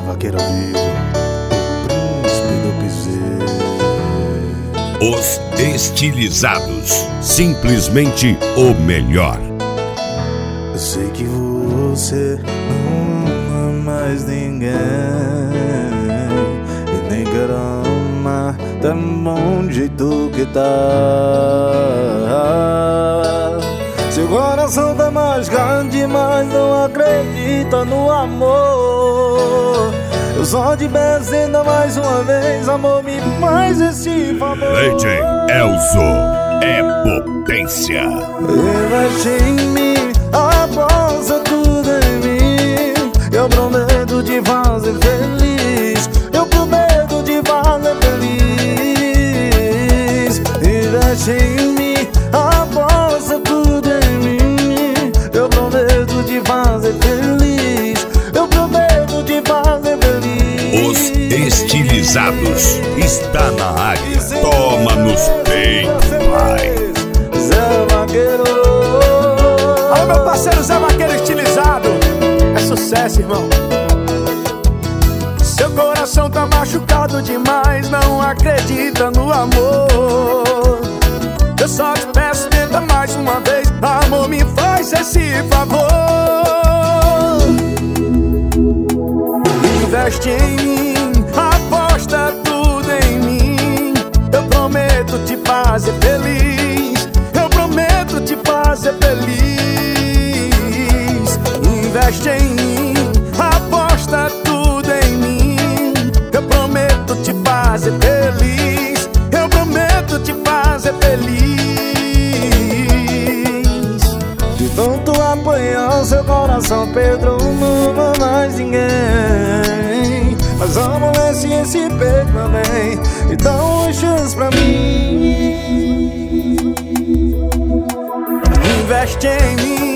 Vaqueiro vivo, o príncipe do piseiro. Os Estilizados, simplesmente o melhor. Eu sei que você não ama mais ninguém e nem quer amar tão bom do jeito que tá. Seu coração tá machucado demais, não acredita no amor. Eu só te peço ainda mais uma vez, amor, me faz esse favor. DJ Elzo é potência. Investe em mim, aposta tudo em mim. Eu prometo te fazer feliz. Eu prometo te fazer feliz. Investe em mim, aposta tudo em mim. Eu prometo te fazer feliz. Eu prometo te fazer feliz. Os Estilizados está na área. Toma nos peitos, pai. Zé Vaqueiro. Alô, meu parceiro Zé Vaqueiro Estilizado. É sucesso, irmão. Seu coração tá machucado demais, não acredita no amor. Eu só te peço, tenta mais uma vez, amor, me faz esse favor. Investe em mim, aposta tudo em mim. Eu prometo te fazer feliz. Eu prometo te fazer feliz. Investe em mim, aposta tudo em mim. Eu prometo te fazer feliz. Eu prometo te fazer feliz. De tanto apanhar, seu coração Pedro não ama mais ninguém. Mas amolece esse peito também e dá uma chance pra mim. Investe em mim,